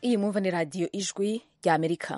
iyi mwumva ni radiyo ijwi rya Amerika.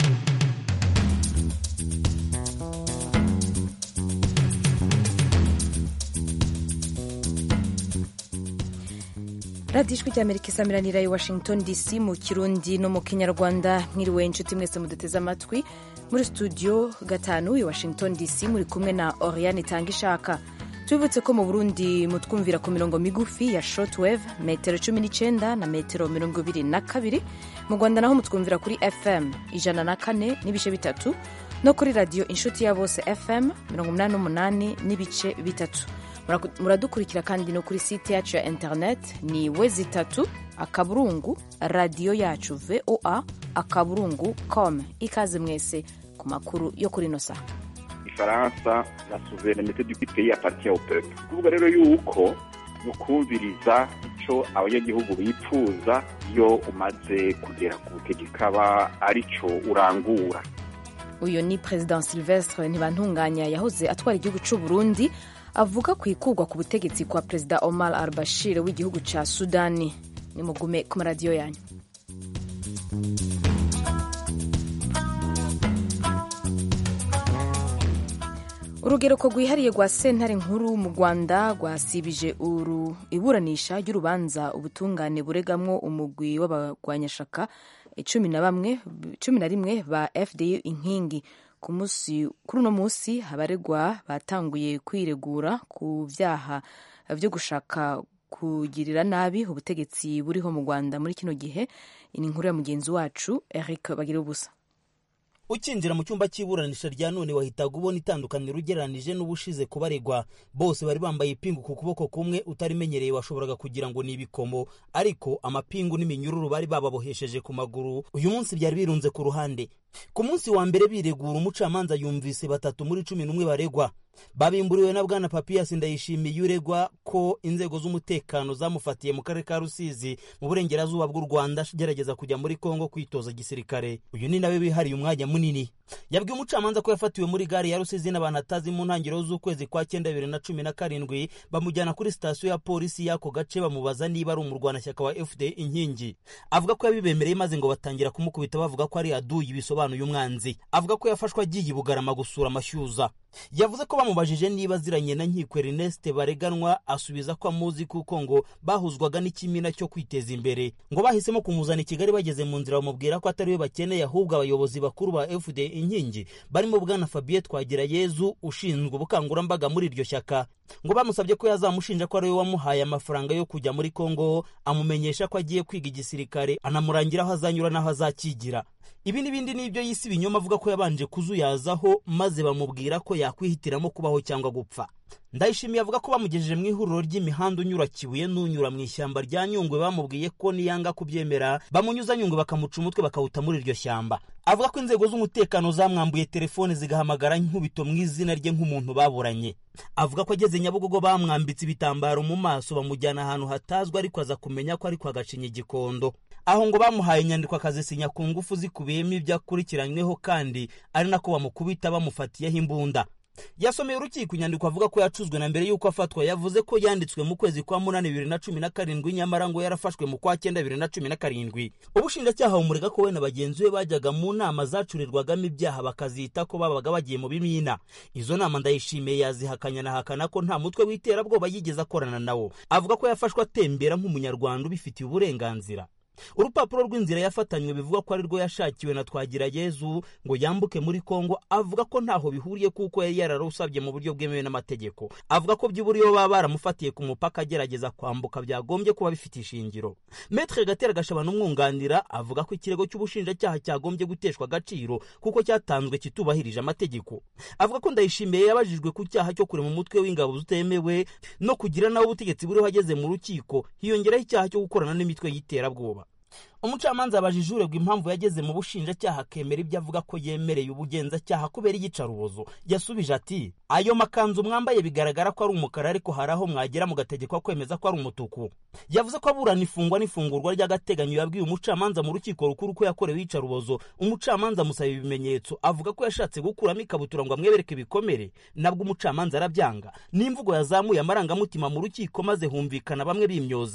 radiyo ijwi rya Amerika isamiranira i Washington DC mu Kirundi no mu Kinyarwanda. Mwiriwe inshuti mwese muduteze amatwi muri studio gatanu i Washington DC, muri kumwe na Oriane Tangishaka. Tubibutse ko mu Burundi mutwumvira ku mirongo migufi ya shortwave metero 19 na metero 22, mu Rwanda naho mutwumvira kuri FM 104 n'ibice bitatu no kuri radio inshuti ya bose FM 88 n'ibice bitatu. Muradukurikira kandi no kuri site yacu ya internet ni wezitatu akaburungu radio yacu voa.com. Ikaze mwese ku makuru yo kuri no saha. Faransa la souveraineté du pays appartient au peuple. Kuvuga rero yuko nukumviriza ico abanyagihugu bipfuza iyo umaze kugera ku butegekaba arico urangura. Uyo ni President Sylvestre Ntibantunganya yahoze atwara igihugu c'u Burundi, avuga ku ikurwa ku butegetsi kwa President Omar al-Bashir w'igihugu ca Sudani. Ni mugume ku radio yanyu. Urugereko rwihariye rwa sentare nkuru mu Rwanda rwasibije iburanisha ry'urubanza ubutungane buregamwo umugwi w'abagwanyashaka 11 ba FDU inkingi. Kuri uno musi abaregwa batanguye kwiregura ku vyaha vyo gushaka kugirira nabi ubutegetsi buriho mu Rwanda muri kino gihe. Ni inkuru ya mugenzi wacu Eric Bagirubusa. Ukinjira mu cyumba cy'iburanisha rya none wahitaga ubona itandukaniro ugereranije n'ubushize kubaregwa. Bose bari bambaye ipingu ku kuboko kumwe utarimenyereye, washoboraga kugira ngo ni ibikomo, ariko amapingu n'iminyururu bari bababohesheje ku maguru uyu munsi byari birunze ku ruhande. Ku munsi wa mbere biregura, umucamanza yumvise 3 muri 11 baregwa. Babimburiwe na Bwana Papias Ndayishimiye uregwa ko inzego z'umutekano zamufatiye mu karere ka Rusizi mu burengerazuba bw'u Rwanda gerageza kujya muri Kongo kwitoza gisirikare. Uyu ni nawe bihariye umwanya munini. Yabwiye umucamanza ko yafatiwe muri gare ya Rusizi n'abantu atazi mu ntangiriro z'ukwezi kwa 9 2017, bamujyana kuri sitasiyo ya polisi y'ako gace bamubaza niba ari umurwanashyaka wa FD inkingi. Avuga ko yabibemereye maze ngo batangira kumukubita bavuga ko ari aduyi bisobanuye umwanzi. Avuga ko yafashwe agiye Bugarama gusura amashyuza. Yavuze ko bamubajije niba ziranye na Nkiko Ernest bareganwa, asubiza ko amuzi kuko ngo bahuzwaga n'ikimina cyo kwiteza imbere. Ngo bahisemo kumuzana i Kigali, bageze mu nzira bamubwira ko atari we bakeneye ahubwo abayobozi bakuru ba FD inkingi barimo Bwana Fabien Twagirayezu ushinzwe ubukangurambaga muri iryo shyaka. Ngo bamusabye ko yazamushinja ko ari we wamuhaye amafaranga yo kujya muri Kongo, amumenyesha ko agiye kwiga igisirikare, anamurangira aho azanyura n'aho azakigira. Ibi n'ibindi nibyo yisi binyoma, avuga ko yabanje kuzuyazaho maze bamubwira ko yakwihitiramo kubaho cyangwa gupfa. Ndayishimiye avuga ko bamugejeje mu ihuriro ry'imihanda unyura Kibuye n'unyura mu ishyamba rya Nyungwe, bamubwiye ko niyanga kubyemera bamunyuza Nyungwe bakamuca umutwe bakawuta muri iryo shyamba. Avuga ko inzego z'umutekano zamwambuye telefone zigahamagara Nkubito mu izina rye nk'umuntu baburanye. Avuga ko ageze Nyabugogo bamwambitse ibitambaro mu maso bamujyana ahantu hatazwa, ariko aza kumenya ko ari kwa Gacinya Gikondo. Aho ngo bamuhaye inyandiko akazisinya ku ngufu zikubiyemo ibyo akurikiranyweho, kandi ari nako bamukubita bamufatiyeho imbunda. Yasomeye urukiko inyandiko avuga ko yacuzwe na mbere y'uko afatwa. Yavuze ko yanditswe mu kwezi kwa 8 2017, nyamara ngo yarafashwe mu kwa 9 2017. Ubushinjacyaha bumurega ko we na bagenzi be bajyaga mu nama zacurirwagamo ibyaha bakazita ko babaga bagiye mu bimina. Izo nama Ndayishimiye yazihakanya na hakana ko nta mutwe w'iterabwoba yigeze akorana nawo. Avuga ko yafashwe atembera nk'umunyarwanda ubifitiye uburenganzira. Urupapuro rw'inzira yafatanywe bivuga ko ari rwo yashakiwe na Twagirayezu ngo yambuke muri Kongo. Avuga ko ntaho bihuriye kuko yari yararusabye mu buryo bwemewe n'amategeko. Avuga ko by'uburiyo baba baramufatiye ku mupaka agerageza kwambuka byagombye kuba bifite ishingiro. Maître Gatera Gashabana umwunganira avuga ko ikirego cy'ubushinjacyaha cyagombye guteshwa agaciro kuko cyatanzwe kitubahirije amategeko. Avuga ko Ndayishimiye yabajijwe ku cyaha cyo kurema umutwe w'ingabo zutemewe no kugira nawo ubutegetsi buriho ageze mu rukiko, hiyongeraho icyaha cyo gukorana n'imitwe y'iterabwoba. Umucamanza abajije uregwa impamvu yageze mu bushinjacyaha akemera ibyo avuga ko yemereye ubugenzacyaha kubera iyicarubozo. Yasubije ati, ayo makanzu mwambaye bigaragara ko ari umukara, ariko hari aho mwagera mugategekwa kwemeza ko ari umutuku. Yavuze ko aburana ifungwa n'ifungurwa ry'agateganyo yabwiye umucamanza mu rukiko rukuru ko yakorewe iyicarubozo. Umucamanza amusaba ibimenyetso, avuga ko yashatse gukuramo ikabutura ngo amwebereke ibikomere, nabwo umucamanza arabyanga. N'imvugo yazamuye amarangamutima mu rukiko maze humvikana bamwe bimyoza.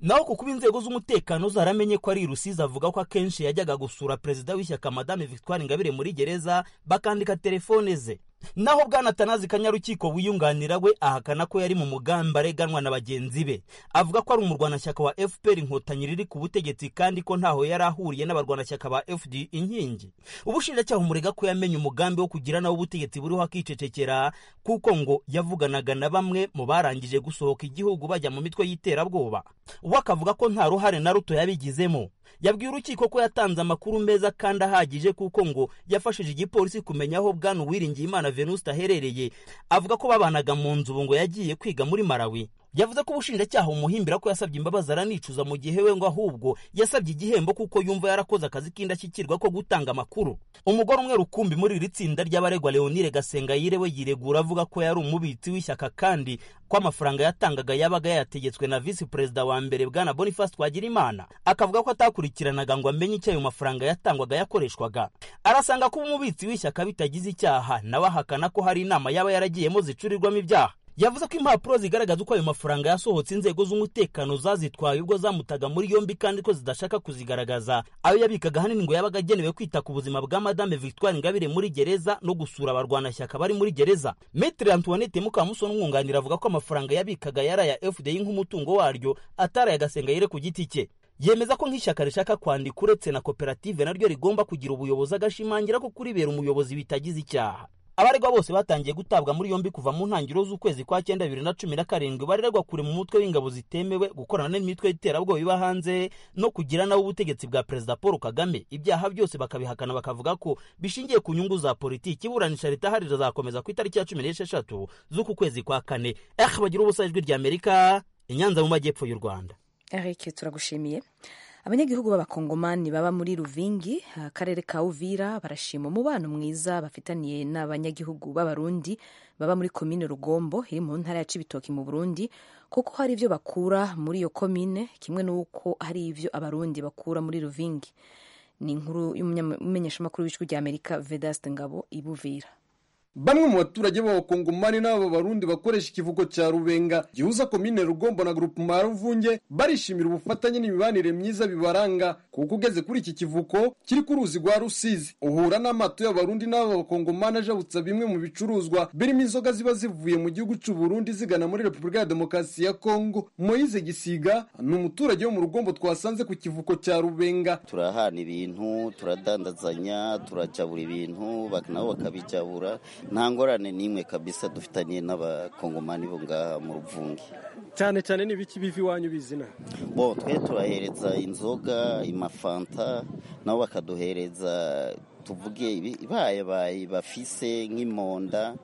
naho kuko inzego z'umutekano zaramenye ko ari Rusizi avuga ko akenshi yajyaga gusura perezida w'ishyaka Madame Victoire Ingabire muri gereza bakandika telefone ze. Naho Bwana Tanazi Kanyarukiko wiyunganira we ahakana ko yari mu mugambi areganwa na bagenzi be, avuga ko ari umurwanashyaka wa FPR Inkotanyi riri ku butegetsi kandi ko ntaho yari ahuriye n'abarwanashyaka ba FD Inkingi. Ubushinjacyaha umurega ko yamenye umugambi wo kugira nawo ubutegetsi buriho akicecekera kuko ngo yavuganaga na bamwe mu barangije gusohoka igihugu bajya mu mitwe y'iterabwoba. Uwo akavuga ko nta ruhare na ruto yabigizemo. Yabwiye urukiko ko yatanze amakuru meza kandi ahagije kuko ngo yafashije igipolisi kumenya aho Bwana Uwiringiyimana Venuste aherereye, avuga ko babanaga mu nzu ngo yagiye kwiga muri Malawi. Yavuze ko ubushinjacyaha umuhimbira ko yasabye imbabazi aranicuza mu gihe we ngo ahubwo yasabye igihembo kuko yumva yarakoze akazi k'indashyikirwa ko gutanga amakuru. Umugore umwe rukumbi muri iri tsinda ry'abaregwa Leonire Gasengayire we yiregura avuga ko yari umubitsi w'ishyaka kandi ko amafaranga yatangaga yabaga yategetswe na Vice Perezida wa mbere Bwana Boniface Twagirimana. Akavuga ko atakurikiranaga ngo amenye icyo ayo mafaranga yatangwaga yakoreshwaga. Arasanga ko umubitsi w'ishyaka bitagize icyaha, nawe ahakana ko hari inama yaba yaragiyemo zicurirwamo ibyaha. Yavuze ko impapuro zigaragaza uko ayo mafaranga yasohotse inzego z'umutekano zazitwaye ubwo zamutaga muri yombi kandi ko zidashaka kuzigaragaza. Ayo yabikaga hanini ngo yabaga agenewe kwita ku buzima bwa Madame Victoire Ingabire muri gereza no gusura abarwanashyaka bari muri gereza. Maître Antoinette Mukamusoni umwunganira avuga ko amafaranga yabikaga yari aya FDI nk'umutungo waryo atari aya Gasengayire ku giti cye. Yemeza ko nk'ishyaka rishaka kwandika uretse na koperative naryo rigomba kugira ubuyobozi, agashimangira ko kuribera umuyobozi bitagize icyaha. Abaregwa bose batangiye gutabwa muri yombi kuva mu ntangiriro z'ukwezi kwa 9 2017 baregwa kure mu mutwe w'ingabo zitemewe, gukorana n'imitwe y'iterabwoba iba hanze no kugira nawo ubutegetsi bwa Perezida Paul Kagame. Ibyaha byose bakabihakana bakavuga ko bishingiye ku nyungu za politiki. Iburanisha ritahari rizakomeza ku itariki ya 16 z'uku kwezi kwa 4. Bagira ubusa ijwi rya Amerika Inyanza mu majyepfo y'u Rwanda. Eric, turagushimiye. Abanyagihugu b'abakongomani baba muri Ruvingi, akarere ka Uvira, barashima umubano mwiza bafitaniye n'abanyagihugu b'abarundi baba muri komine Rugombo iri mu ntara ya Cibitoki mu Burundi, kuko hari ivyo bakura muri iyo komine kimwe n'uko hari ivyo abarundi bakura muri Ruvingi. Ni inkuru y'umumenyeshamakuru w'ijwi rya Amerika Vedaste Ngabo ibuvira. Bamwe mu baturage b'abakongomani n'aba barundi bakoresha ikivugo cya Rubenga gihuza komine Rugombo na groupement Ruvunge barishimira ubufatanye n'imibanire myiza bibaranga, kuko ugeze kuri iki kivuko kiri ku ruzi rwa Rusizi uhura n'amato y'abarundi n'aba bakongomani ajabutsa bimwe mu bicuruzwa birimo inzoga ziba zivuye mu gihugu cy'u Burundi zigana muri Repubulika ya Demokarasi ya Kongo. Moise Gisiga ni umuturage wo mu Rugombo twasanze ku kivuko cya Rubenga. Turahana ibintu, turadandazanya, turajabura ibintu nabo bakabijabura. Nta ngorane n'imwe kabisa dufitaniye n'abakongomani bo ngaha mu Ruvungi. Cyane cyane n'ibiki bivi wanyu bizina? Bo twe turahereza inzoga, imafanta, nabo bakaduhereza tuvuge ibaye bafise nk'imonda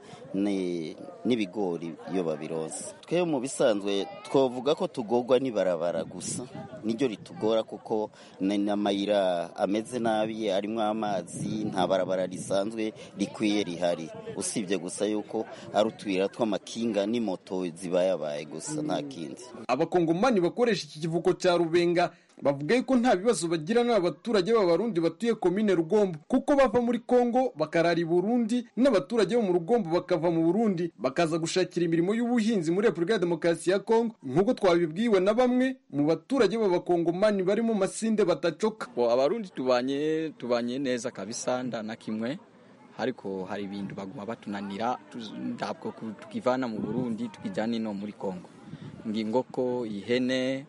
n'ibigori iyo babironse. Twe mu bisanzwe twovuga ko tugorwa n'ibarabara gusa, niryo ritugora kuko n'amayira ameze nabi, arimo amazi, nta barabara risanzwe rikwiye rihari, usibye gusa yuko ari utwira tw'amakinga n'imoto zibayabaye gusa, nta kindi. Abakongomani bakoresha iki kivuko cya Rubenga bavuga yuko nta bibazo bagira n'abaturage b'abarundi batuye komine Rugombo, kuko bava muri Kongo bakarara i Burundi, n'abaturage bo mu Rugombo bakava mu Burundi bakaza gushakira imirimo y'ubuhinzi muri Repubulika ya Demokarasi ya Kongo, nk'uko twabibwiwe na bamwe mu baturage b'abakongomani barimo Masinde Batacoka. Abarundi tubanye neza kabisa na kimwe, ariko hari ibintu baguma batunanira ndabwo tukivana mu Burundi tukijana no muri Kongo, ngingoko ihene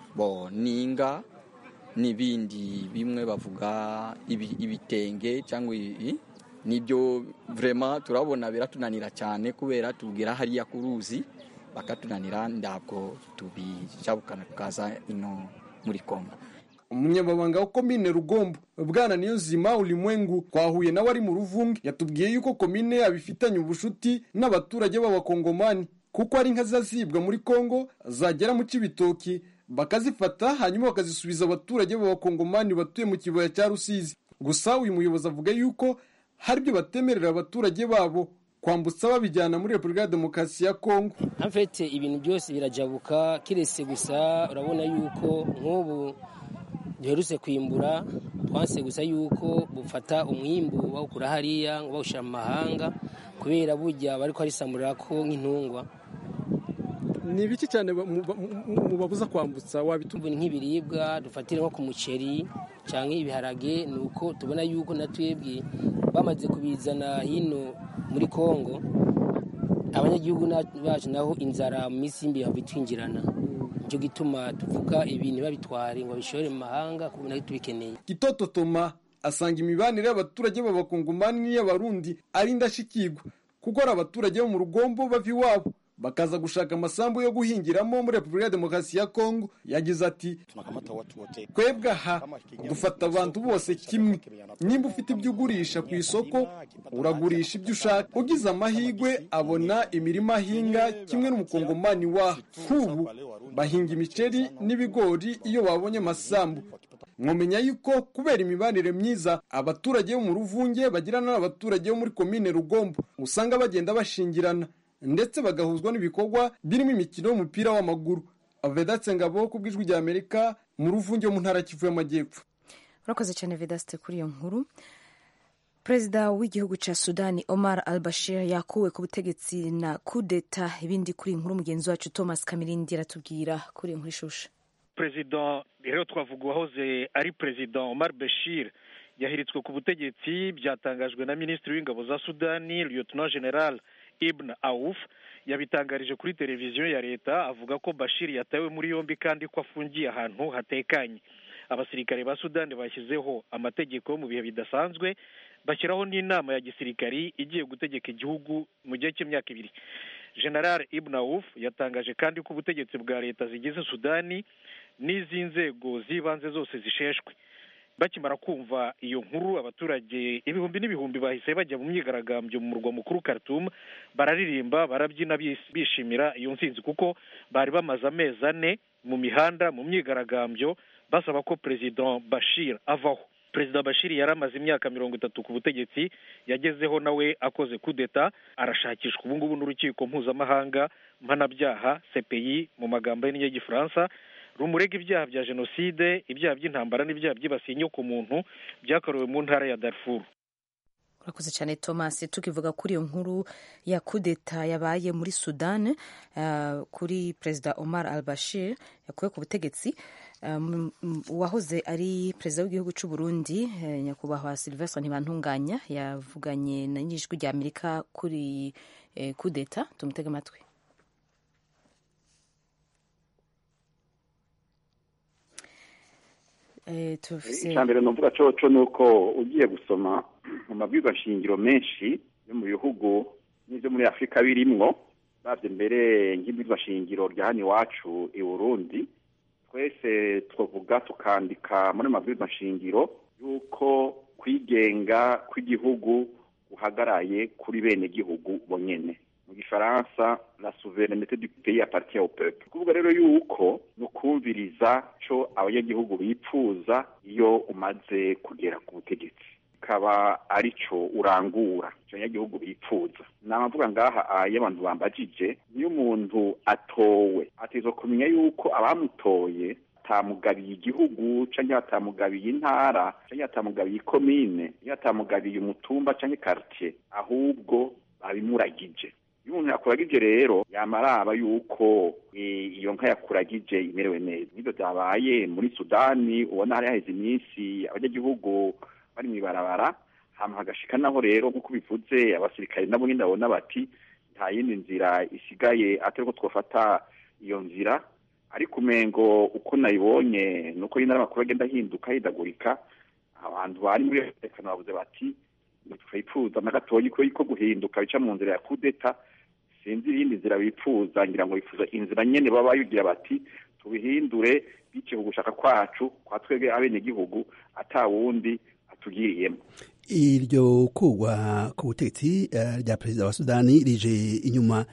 ninga n'ibindi bimwe bavuga ibitenge cyangwa nibyo vraiment turabona biratunanira cyane, kubera tugira hariya kuruzi bakatunanira ndabwo tubijabukana tukaza ino muri Kongo. Umunyamabanga wa komine Rugombo Bwana Niyonzima Ulimwengu twahuye nawe ari mu Ruvungi yatubwiye yuko komine abifitanye ubushuti n'abaturage b'abakongomani, kuko ari inka zazibwa muri Kongo zagera mu Cibitoki bakazifata hanyuma bakazisubiza abaturage b'abakongomani batuye mu kibaya cya Rusizi. Gusa uyu muyobozi avuga yuko hari byo batemerera abaturage babo kwambutsa babijyana muri Repubulika ya Demokarasi ya Kongo. Amfete ibintu byose birajabuka, kirese gusa urabona yuko nk'ubu duherutse kwimbura, twanse gusa yuko bufata umwimbu bawukura hariya ngo bawushira mu mahanga, kubera burya bariko arisamurira ko nk'intungwa. ni ibiki cyane mubabuza kwambutsa wabitumva nk'ibiribwa dufatira nko ku muceri cyangwa ibiharage nuko tubona yuko natwebwe bamaze kubizana hino muri Kongo abanyagihugu bacu naho inzara mu minsi y'imbi bitwinjirana cyo gituma tuvuga ibintu babitware ngo bishore mu mahanga kubona tubikeneye. Gitoto Toma asanga imibanire y'abaturage b'abakongomani y'abarundi ari indashikirwa kuko ari abaturage bo mu rugombo bava iwabo bakaza gushaka amasambu yo guhingiramo muri Repubulika ya Demokarasi ya Kongo. Yagize ati twebwe aha dufata abantu bose kimwe, nimba ufite ibyo ugurisha ku isoko uragurisha ibyo ushaka, ugize amahigwe abona imirima ahinga kimwe n'umukongomani wa nk'ubu bahinga imiceri n'ibigori iyo babonye amasambu. Mwomenya yuko kubera imibanire myiza abaturage bo mu Ruvunge bagirana n'abaturage bo muri komine Rugombo usanga bagenda bashingirana ndetse bagahuzwa n'ibikorwa birimo imikino y'umupira w'amaguru. Vedaste Ngabo ku bw'ijwi rya Amerika mu Ruvunge mu ntara Kivu y'Amajyepfo. Urakoze cyane Vedaste kuri iyo nkuru. Perezida w'igihugu ca Sudani Omar al-Bashir yakuwe ku butegetsi na kudeta. Ibindi kuri inkuru mugenzi wacu Thomas Kamirindi aratubwira kuri inkuru ishusha. Perezida rero twavuga wahoze ari Perezida Omar Bashir yahiritswe ku butegetsi, byatangajwe na Minisitiri w'Ingabo za Sudani Lieutenant General Ibn Auf. Yabitangarije kuri televiziyo ya leta avuga ko Bashir yatawe muri yombi kandi ko afungiye ahantu hatekanye. Abasirikare ba Sudani bashyizeho amategeko mu bihe bidasanzwe, bashyiraho n'inama ya gisirikari igiye gutegeka igihugu mu gihe cy'imyaka 2. General Ibn Auf yatangaje kandi ko ubutegetsi bwa leta zigize Sudani n'iz'inzego z'ibanze zose zisheshwe. Bakimara kumva iyo nkuru, abaturage ibihumbi n'ibihumbi bahise bajya mu myigaragambyo mu murwa mukuru Khartoum, bararirimba barabyina bishimira iyo ntsinzi kuko bari bamaze amezi 4 mu mihanda mu myigaragambyo basaba ko President Bashir avaho. President Bashir yaramaze imyaka 30 ku butegetsi, yagezeho nawe akoze kudeta, arashakishwa ubu ngubu n'urukiko mpuzamahanga mpanabyaha CPI mu magambo y'Igifaransa, rumurega ibyaha bya jenoside, ibyaha by'intambara n'ibyaha byibasiye inyoko muntu byakorewe mu ntara ya Darfur. Urakoze cyane Thomas. Tukivuga kuri iyo nkuru ya kudeta yabaye muri Sudan, kuri Perezida Omar al-Bashir yakuwe ku butegetsi, uwahoze ari Perezida w'igihugu cy'u Burundi nyakubahwa Sylvestre Ntibantunganya yavuganye na n'ijwi rya Amerika kuri kudeta. Tumutege amatwi. Icyambere numvuga coco nuko ugiye gusoma mu mabwiriza shingiro menshi yo mu bihugu n'ibyo muri Afrika birimwo, bavye mbere nk'ibwiriza shingiro rya hano iwacu i Burundi, twese twavuga tukandika muri mabwiriza shingiro yuko kwigenga kw'igihugu guhagaraye kuri bene gihugu bonyene. Mu Gifaransa la souveraineté du pays appartient au peuple. Kuvuga rero yuko no kumviriza co abanyagihugu bipfuza iyo umaze kugera ku butegetsi, kaba arico urangura cyo abanyagihugu bipfuza. Namavuga ngaha y'abantu bambajije, niyo umuntu atowe atezo kumenya yuko abamutoye atamugabiye igihugu canke atamugabiye intara canke atamugabiye komine, atamugabiye umutumba canke quartier, ahubwo babimuragije. Iyo umuntu yakuragije rero yamaraba yuko iyo nka yakuragije imerewe neza. Nibyo byabaye muri Sudani, ubona hari haheze iminsi abanyagihugu bari mwibarabara, hama hagashikanaho rero nkuko bivuze abasirikare nabo nyine babona bati nta yindi nzira isigaye atari ko twafata iyo nzira. Ariko umengo uko nayibonye nuko nyine amakuru agenda ahinduka hidagurika, abantu bari muri rekana bavuze bati twipfuza na gatoyi ko guhinduka bica mu nzira ya kudeta, sinzi ibindi nzira bipfuza, ngira ngo bifuza inzira nyene baba yugira bati tubihindure bice gushaka kwacu kwa twebwe abene gihugu atawundi atugiriyemo. Iryo kugwa ku butegetsi rya Perezida wa Sudani rije inyuma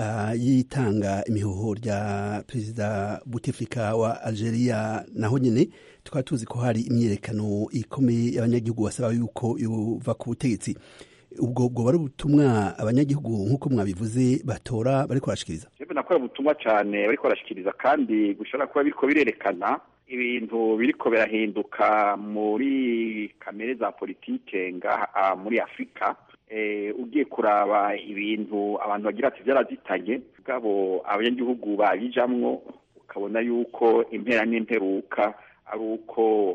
yitanga imihoho rya Perezida Bouteflika wa Algeria, naho nyene tukaba tuzi ko hari imyerekano ikomeye y'abanyagihugu basaba yuko yuva ku butegetsi. Ubwo bari ubutumwa abanyagihugu nk'uko mwabivuze batora bariko barashikiriza. Jewe nakora ubutumwa cyane bariko barashikiriza, kandi gushobora kuba biriko birerekana ibintu biriko birahinduka muri kamere za politike ngaha muri Afrika. ugiye kuraba ibintu abantu bagira ati byarazitanye bwabo abanyagihugu babijamwo ukabona yuko impera n'imperuka ari uko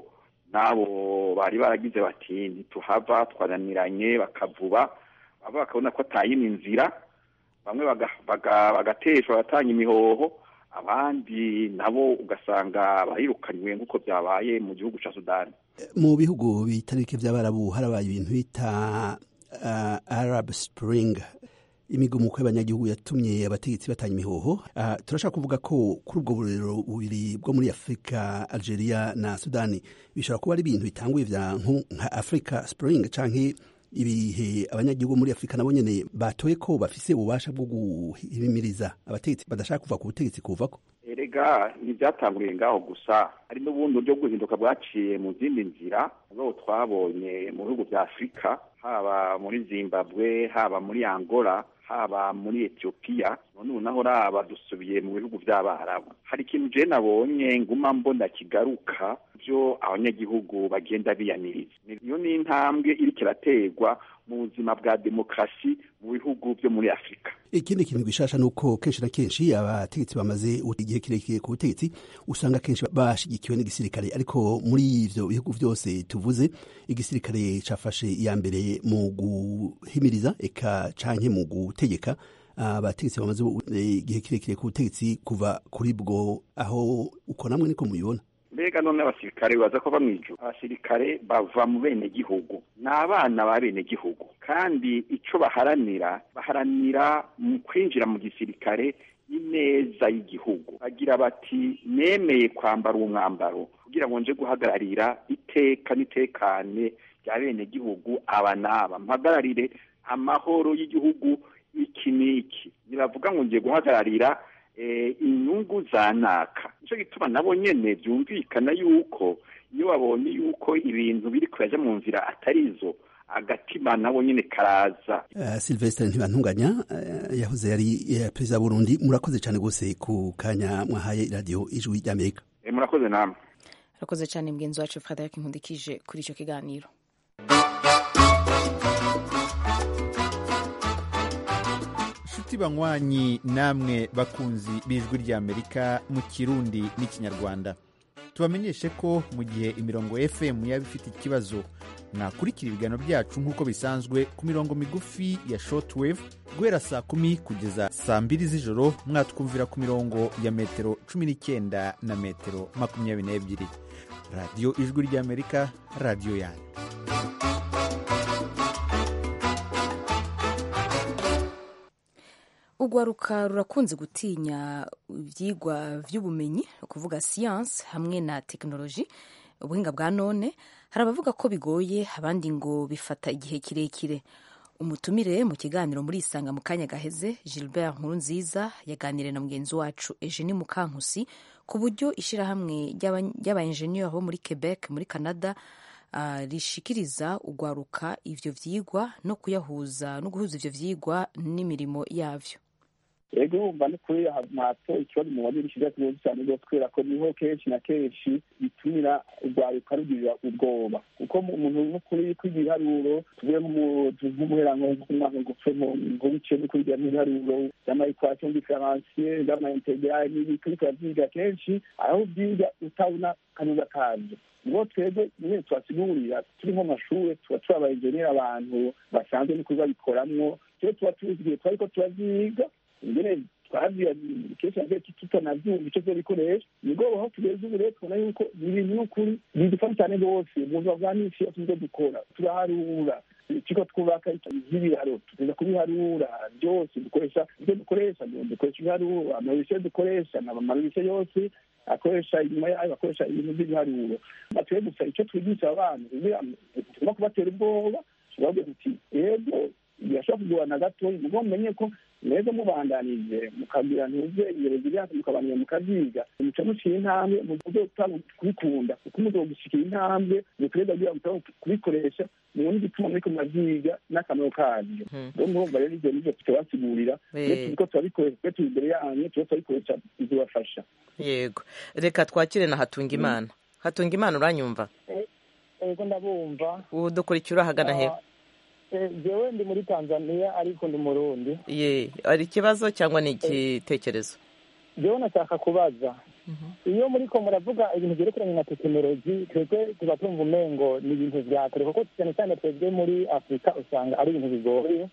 nabo bari baragize bati ntituhava twananiranye bakavuba baba bakabona ko atayindi nzira bamwe bagateshwa bagatanga imihoho abandi nabo ugasanga barirukanywe nk'uko byabaye mu gihugu cya Sudani. Mu bihugu bitarike by'abarabu harabaye ibintu bita Arab Spring, imigumuko y'abanyagihugu yatumye abategetsi batanga imihoho. Turashaka kuvuga ko kuri ubwo burero bubiri bwo muri Afrika, Algeria na Sudani bishobora kuba ari ibintu bitanguye nka Africa Spring canke ibihe abanyagihugu muri Afrika nabo nyene batoye ko bafise ububasha bwo guhimiriza abategetsi badashaka kuva ku butegetsi kuvako. Erega ntibyatanguriye ngaho gusa, hari n'ubundi buryo guhinduka bwaciye mu zindi nzira ubwo twabonye mu bihugu bya Afrika, haba muri Zimbabwe, haba muri Angola, haba muri Ethiopia, none ubu naho raba dusubiye mu bihugu by'abarabu. Hari ikintu je nabonye nguma mbona kigaruka byo abanyagihugu bagenda biyaniriza. Iyo ni intambwe iri kirategwa mu buzima bwa demokrasi mu bihugu byo muri Afrika. Ikindi kintu gishasha nuko kenshi na kenshi abategetsi bamaze igihe kirekire ku butegetsi usanga kenshi bashigikiwe n'igisirikare, ariko muri ivyo bihugu byose tuvuze igisirikare cafashe iya mbere mu guhimiriza eka canke mu gutegeka abategetsi bamaze igihe kirekire ku butegetsi kuva kuri bwo. Aho uko namwe niko mubibona? Mbega none abasirikare baza ko bamwiju, abasirikare bava mu bene gihugu, n'abana ba bene gihugu, kandi ico baharanira mu kwinjira mu gisirikare ineza y'igihugu. Bagira bati nemeye kwambara uwo mwambaro kugira ngo nje guhagararira iteka n'itekane rya bene gihugu, aba n'aba mpagararire amahoro y'igihugu iki n'iki. Nibavuga ngo ngiye guhagararira inyungu za naka. Nico gituma nabo nyene byumvikana yuko iyo babonye yuko ibintu biri kuraja mu nzira atarizo, agatima nabo nyene karaza. Sylvestre Ntibantunganya yahoze yari perezida wa Burundi, murakoze cyane gose ku kanya mwahaye radio Ijwi ry'Amerika. Murakoze namwe. Murakoze cyane mugenzi wacu Frederic Nkundikije kuri ico kiganiro. Banywanyi namwe bakunzi b'Ijwi ry'Amerika mu Kirundi n'Ikinyarwanda, tubamenyeshe ko mu gihe imirongo FM yaba ifite ikibazo mwakurikira ibiganiro byacu nk'uko bisanzwe ku mirongo migufi ya shortwave guhera saa 10 kugeza saa 2 z'ijoro. Mwatwumvira ku mirongo ya metero 19 na metero 22. Radio Ijwi ry'Amerika, radio yanyu. Ugwaruka rurakunze gutinya ivyigwa vy'ubumenyi, kuvuga science hamwe na technology, ubuhinga bwa none. Hari abavuga ko bigoye, abandi ngo bifata igihe kirekire. Umutumire mu kiganiro muri Isanga mu kanya gaheze, Gilbert Nkurunziza yaganiriye na mugenzi wacu Eugenie Mukankusi ku buryo ishirahamwe ry'aba-engineer bo muri Quebec muri Canada rishikiriza ugwaruka ivyo vyigwa no kuyahuza no guhuza ivyo vyigwa n'imirimo yavyo. Ego umva no kuri amato ikibazo mu wadi rishiza kuzo cyane rwo twera ko niho kenshi na kenshi bitumira ugwaruka rugira ubwoba, kuko umuntu no kuri kwigiharuro tuvuye mu muherango kumwaka gupfemo ngo bice no kwigira ibiharuro y'ama equation differentielle y'ama integral n'ibikuri kwiga kenshi aho byiga utabona kanuza kaje. Ngo twebwe nyine twasigurira turi mu mashuri tuba engineer abantu basanzwe no kubikoramwo, cyo tuba tuzigiye twariko turaziga ingene twaziye kesha ngeti tutanavyumva ico byo bikoresha. Nigo aho tugeze ubu rero tubona yuko ibintu n'ukuri bidufasha cyane rwose mu bavanishi tuzo dukora turaharura kiko twubaka ibiraro tuza kubiharura byose dukoresha ibiharuro, amarishe dukoresha n'amarishe yose akoresha inyuma yayo akoresha ibintu by'ibiharuro. Batwe gusa icyo twigisha abantu tugomba kubatera ubwoba, tubavuga tuti yego birashobora kugorana gato, mugomba mumenye ko mweze mubandanije mukagira ntuze ibirezi byacu mukabanira mukavyiga muca muciye intambwe muzotanga kubikunda, kuko muzogushikira intambwe mukureza kugira ngo kubikoresha mubone igituma muriko muvyiga n'akamaro kavyo. Rero murumva rero ivyo nivyo tubasigurira turiko turabikoresha turi imbere yanyu turiko turabikoresha bizobafasha. Yego, reka twakire na Hatungimana. Hatungimana uranyumva? Ego ndabumva. Udukurikira hagana he? jewe ndi muri Tanzania ariko ndi Murundi. Ye, ari ikibazo cyangwa ni igitekerezo? Jewe nashaka kubaza iyo muriko muravuga ibintu byerekeranye na tekinoloji, twebwe tuba tumva umengo ni ibintu vya kare, kuko cyane cyane twebwe muri Afurika usanga ari ibintu bigoye.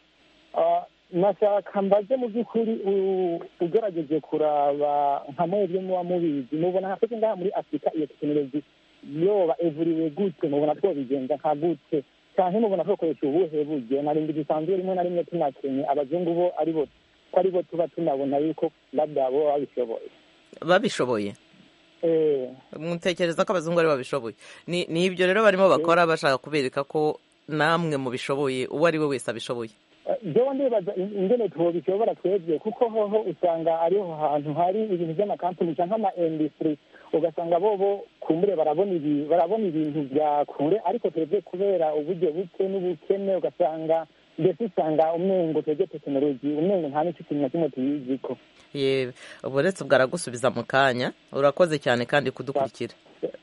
Nashaka mbaze mu by'ukuri ugerageje kuraba nka mwebwe muba mubizi, mubona hafite ngaha muri Afurika iyo tekinoloji yoba evuriwe gute, mubona twobigenza nka gute, cyane mubona twokoresha ubuhe buryo? Narindi bisanzwe rimwe na rimwe tunakenye abazungu bo aribo tuba tunabona yuko labda bo babishoboye. Mutekereza ko abazungu ari babishoboye? Ni ibyo rero barimo bakora, bashaka kubereka ko namwe mubishoboye, uwo ari we wese abishoboye. Jewe ndibaza ingene tubishobora twebwe, kuko hoho usanga ariho hantu hari ibintu by'amakampani cyangwa ama-industry, ugasanga bobo kumbure barabona ibintu bya kure, ariko twebwe kubera uburyo buke n'ubukene ugasanga mbese usanga umengo twebwe tekinoloji umengo nta n'icyo kintu na kimwe tuyiziko. Yewe, uburetse bwaragusubiza mu kanya. Urakoze cyane kandi kudukurikira.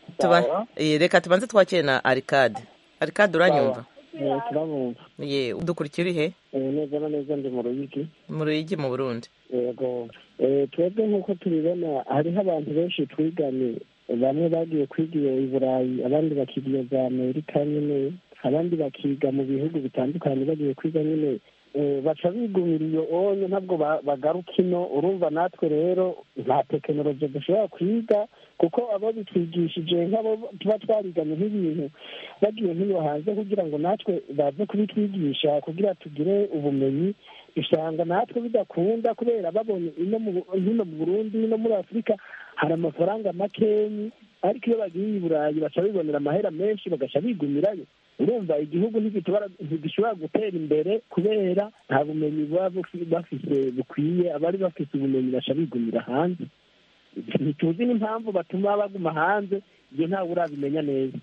Reka tubanze twakire na Arikade. Arikade, uranyumva? turabumva. Ye, udukurikira ihe? Neza na neza ndi mu Ruyigi. Mu Ruyigi mu Burundi. Yego. Twebwe nk'uko tubibona hariho abantu benshi twiganye, bamwe bagiye kwiga i Burayi, abandi bakiga za Amerika nyine, abandi bakiga mu bihugu bitandukanye bagiye kwiga nyine, baca bigumira iyo onye ntabwo bagaruka ino. Urumva natwe rero nta tekinoloji dushobora kwiga, kuko abo bitwigishije nk'abo tuba twariganye nk'ibintu bagiye nk'iyo hanze kugira ngo natwe baze kubitwigisha kugira tugire ubumenyi, usanga natwe bidakunda kubera babonye hino mu Burundi no muri Afurika hari amafaranga makenyi, ariko iyo bagiye i Burayi baca bibonera amahera menshi bagaca bigumirayo. Urumva igihugu ntigishobora gutera imbere kubera nta bumenyi baba bafise bukwiye. Abari bafise ubumenyi baca bigumira hanze, ntituzi n'impamvu batuma baguma hanze, ibyo ntawe urabimenya neza.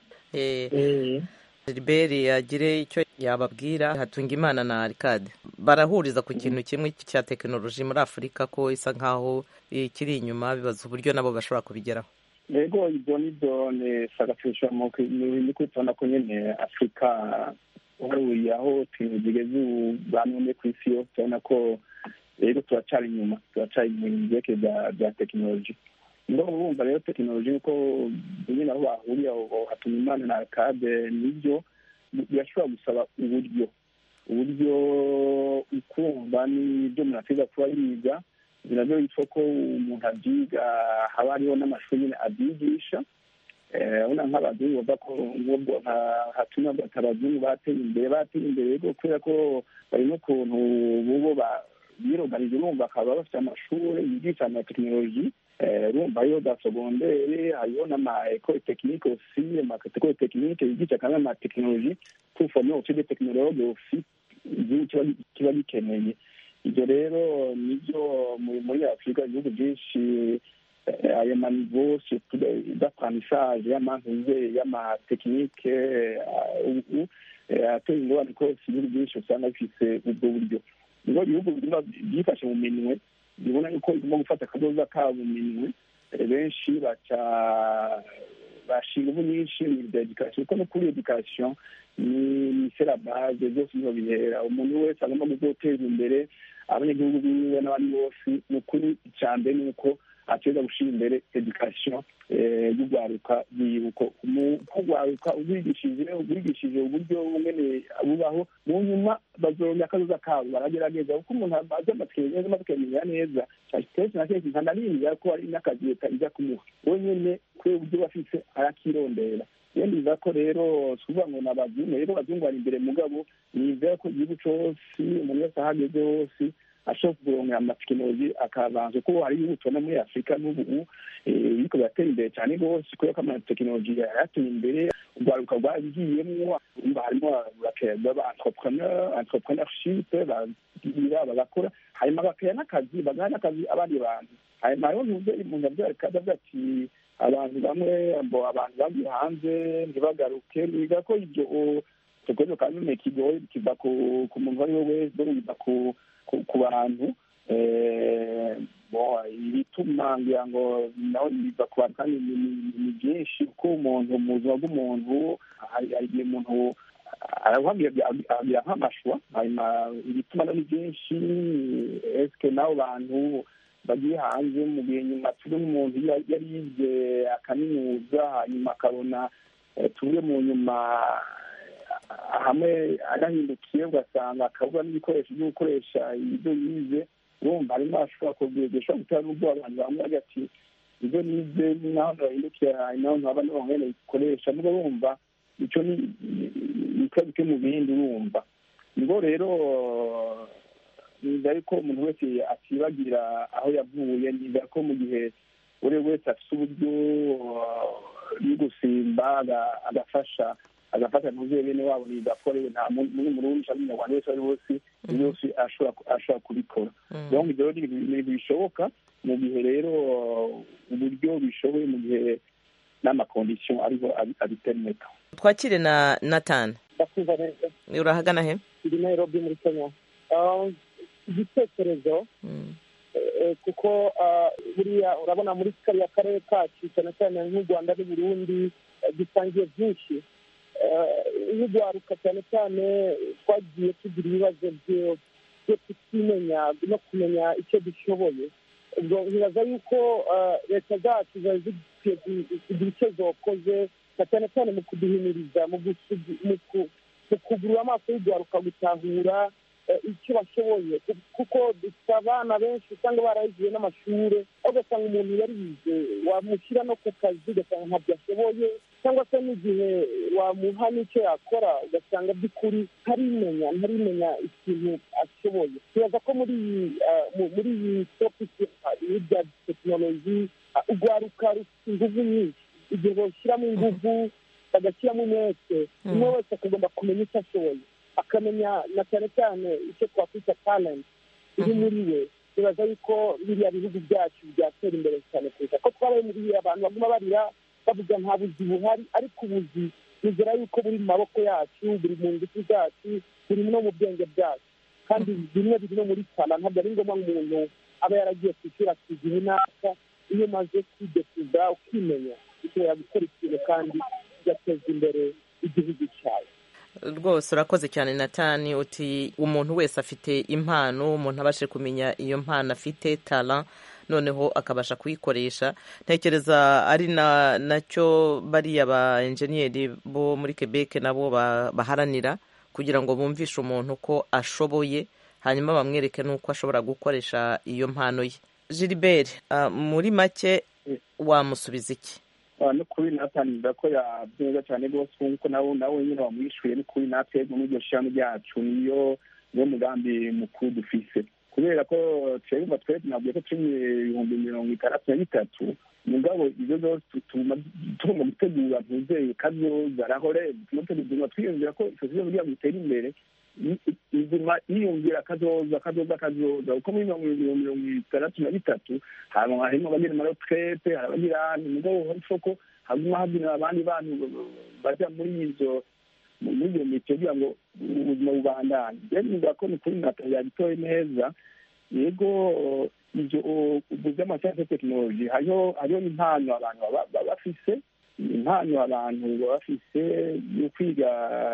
Gilbert agire icyo yababwira. Hatungimana na Arikade barahuriza ku kintu kimwe cya tekinoloji muri Afurika ko isa nkaho ikiri inyuma, bibaza uburyo nabo bashobora kubigeraho. Yego, ibyo nibyo nesagatisha mu kwitona ko nyene Afurika uharuye aho tugeze bamwe ku isi yose, ubona ko rero turacari inyuma mu byeke bya tekinoloji. Ngo urumva rero tekinoloji uko nyine aho bahuriye aho Hatungimana na Arikade, nibyo birashobora gusaba uburyo ukumva n'ibyo umuntu atiga kuba yiga, nabyo yitwa ko umuntu abyiga haba hariho n'amashuri abyigisha. Urabona nk'abazungu bavuga ko nk'ubwo hatuma abazungu bateye imbere rero kubera ko bari n'ukuntu bubo biroganije, urumva bakaba bafite amashuri yigisha ama tekinoloji. Urumva hariho za segondere, hariho n'ama-ekole tekinike aussi, ama-ekole tekinike yigisha kandi ama-tekinoloji pour former aussi des technologues aussi igihugu kiba gikeneye. Ibyo rero nibyo muri Afurika ibihugu byinshi aya maniveau d'apprentissage y'amatekinike ateye ingorane ko ibihugu byinshi usanga bifise ubwo buryo. Niho ibihugu byifashe mu minwe bibona yuko bigomba gufata akadoza kabo mu minwe, benshi bashinga ubu nyinshi mu bya education, kuko no kuri education ni la base, byose niho bihera. Umuntu wese agomba guteza imbere abanyagihugu biwe n'abandi bose. Ni ukuri icambere ni uko ateza gushira imbere education y'urwaruka yibuko urwaruka ubwigishije uburyo bumwe bubaho, mu nyuma bazoronka akazoza kabo baragerageza, kuko umuntu azi amatekinoloji neza kenshi na kenshi ntanarinda ko ari n'akazi leta ijya kumuha wenyine kubera uburyo bafise arakirondera. Yemeza ko rero suvuga ngo n'abazungu rero bazungu bari imbere, mugabo nizera ko igihugu cyose umuntu wese ahageze hose ashobora kuronka amatekinoloji akabanza, kuko hari ibihugu tubona muri Afurika n'ubu biriko biratera imbere cyane rwose kubera ko amatekinoloji yateye imbere, urwaruka rwabigiyemwo. Harimo entrepreneurship bagira bagakora, hanyuma bakaya n'akazi bagaha n'akazi abandi bantu. Hanyuma rero ntuze umuntu avyarikaza ati abantu bamwe abantu bagiye hanze ntibagaruke, niga ko ibyo tukwezi kanone kigoye kiva ku muntu ari we wese, biva ku bantu ibituma ngira ngo naho biva ku bantu kandi ni byinshi, kuko umuntu mu buzima bw'umuntu hari igihe umuntu araguhabwira nk'amashwa hanyuma ibituma ni byinshi eske n'abo bantu bagiye hanze mu gihe nyuma turi nk'umuntu yari yize akaminuza hanyuma akabona turi mu nyuma hamwe anahindukiye ugasanga akabura n'ibikoresho byo gukoresha ibyo yize urumva harimo ashobora kubwigisha gutera n'ubwo abantu bamwe bagira ati ibyo nize naho nahindukiye naho nkaba n'abamwene bikoresha nubwo bumva icyo ni bike mu bindi urumva nibo rero niba ariko umuntu wese akibagira aho yavuye niba ko mu gihe buri wese afite uburyo bwo gusimba agafasha ntuzuye bene wabo nigakorewe nta murundi cyangwa umunyarwanda wese ari wese yose ashobora kubikora donc ibyo ni ibintu bishoboka mu gihe rero uburyo bishoboye mu gihe n'amakondisiyo ariho abitermeka. Twakire na Nathan. Urahagana he? Ndi Nairobi muri Kenya. Igitekerezo kuko buriya urabona muri kariya karere kacu cyane cyane nk'u Rwanda n'u Burundi gisangiye byinshi nk'urwaruka cyane cyane twagiye tugira ibibazo byo kutimenya no kumenya icyo dushoboye. ubwo nkibaza yuko leta zacu zari zikwiye kugira icyo zokoze cyane cyane mu kuduhimiriza mu kugurura amaso y'urwaruka gutahura icyo bashoboye kuko dufite abana benshi usanga barayigiye n'amashuri aho ugasanga umuntu yarize wamushyira no ku kazi ugasanga ntabyo ashoboye cyangwa se n'igihe wamuha n'icyo yakora ugasanga by'ukuri ntarimenya ikintu ashoboye. tubaza ko muri iyi topiki y'ibya tekinoloji urwaruka rufite ingufu nyinshi igihe bashyiramo ingufu bagashyiramo umwete umwe wese akagomba kumenya icyo ashoboye akamenya na cyane cyane icyo twakwita talent iri muri we. tubaza yuko biriya bihugu byacu byatera imbere cyane kurusha ko twabaye muri abantu baguma barira bavuga nta buzi buhari ariko ubuzi nizera yuko buri mu maboko yacu buri mu ngufu zacu buri no mu bwenge byacu kandi bimwe biri no muri tala ntabwo ari ngombwa umuntu aba yaragiye ku ishuri akiga runaka iyo umaze kwidekuza ukimenya ushobora gukora ikintu kandi ugateza imbere igihugu cyawe. Rwose urakoze cyane Natani uti umuntu wese afite impano umuntu abashe kumenya iyo mpano afite talent noneho akabasha kuyikoresha. Ntekereza ari nacyo bariya ba enjeniyeri bo muri Quebec nabo baharanira kugira ngo bumvishe umuntu ko ashoboye hanyuma bamwereke n'uko ashobora gukoresha iyo mpano ye. Gilbert muri make wamusubiza iki? no kuri natanira ko yabyeza cyane rwose kuko nawe nyine wamwishuye no kuri natwe muri iryo shami ryacu niyo mugambi mukuru dufise kubera ko twebwe nabwiye ko turi 63,000 mugabo ibyo byose tugomba gutegura ntuzeye kazoza raho rero tugomba twiyumvira ko isosiyete kugira ngo itere imbere izima yiyumvira kazoza uko muri 63,000 harimo abagira amaretraite hari abagira mugabo isoko haguma habyina abandi bantu bajya muri iyo mito kugira ngo ubuzima bubandanye. rero niba ko ni kuri nata yabitoye neza yego ibyo ubuze amasaha ya tekinoloji hariho impano abantu baba bafise yo kwiga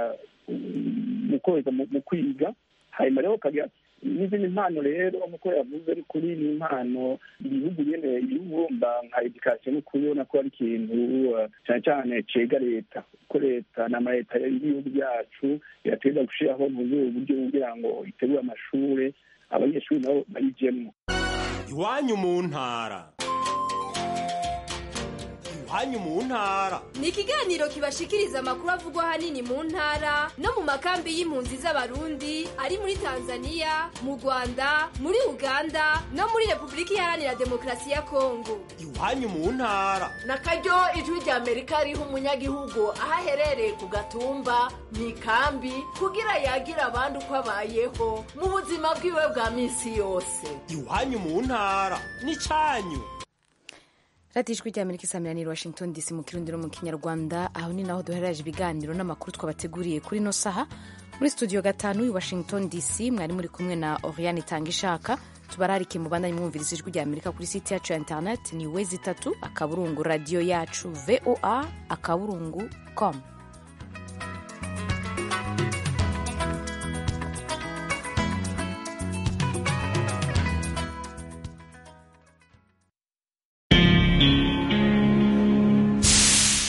mu kwiga hanyuma rero ukagira n'izindi mpano rero nk'uko yavuze ari kuri ni impano ibihugu nyine ibumba nka edikasiyo no kubona ko ari ikintu cyane cyane cega leta ko leta n'amaleta y'ibihugu byacu birateza gushyiraho mu buryo kugira ngo itegure amashuri abanyeshuri nabo bayigemo. Iwanyu mu ntara ni ikiganiro kibashikiriza amakuru avugwa ahanini mu ntara no mu makambi y'impunzi z'abarundi ari muri Tanzania, mu Rwanda, muri Uganda no muri Repubulika Iharanira Demokarasi ya Kongo. Iwanyu mu ntara nakaryo ijwi rya Amerika riha umunyagihugu aho aherereye ku gatumba mu ikambi kugira yagira abandi uko abayeho mu buzima bwiwe bwa minsi yose. Iwanyu mu ntara ni cyanyu. radiyo ijwi rya Amerika isamiraniye Washington DC mu kirundi no mu kinyarwanda. aho ni naho duherereje ibiganiro n'amakuru twabateguriye kuri ino saha muri studio 5 i Washington DC. mwari muri kumwe na Oriane Tangishaka. tubararike mu bana mwumviriza ijwi rya Amerika kuri site yacu ya internet ni wezi 3 akaburungu radio yacu voa akaburungu.com.